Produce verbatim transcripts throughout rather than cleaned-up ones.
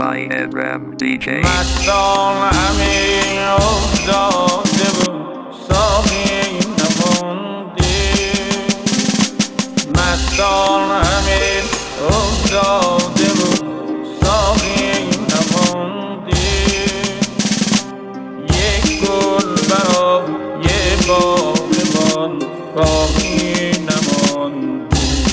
by Edram دی جی. مستان همه افتاده بود ساقی نمانده، مستان همه افتاده بود ساقی نمانده، یک گل برای باغبان باقی نمانده،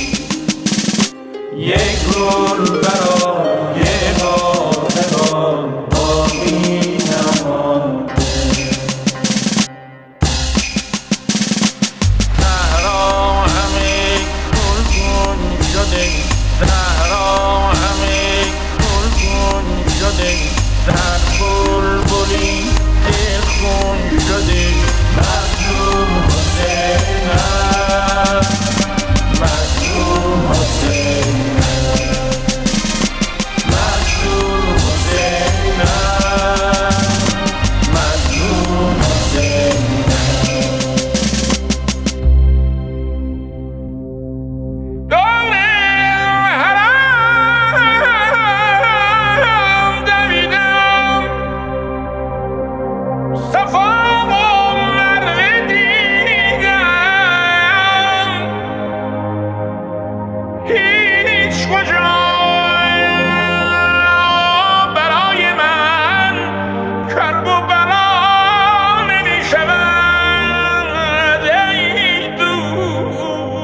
یک گل برای باغبان باقی نمانده. صحرا همه گلگون شده، صحرا همه گلگون شده، در بلبلی دلخون شده، مظلوم حسین است، مظلوم حسین است، مظلوم حسین است، مظلوم حسین است. دم حرم دویدم، صفا و مروه دیدم، هیچ کجا برای من کرب و بلا نمی شود ای دوست.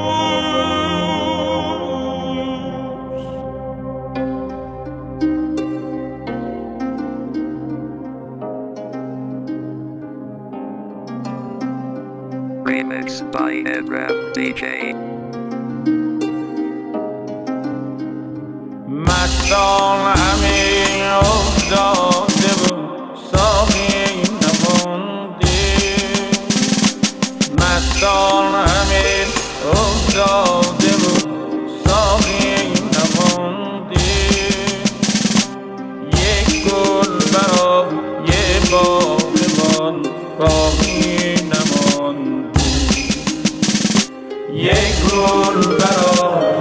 Remix by Edram دی جی. مستان همه افتاده بود ساقی نمانده، مستان همه افتاده بود ساقی نمانده، یک گل برای باغبان باقی نمانده، یک گل برای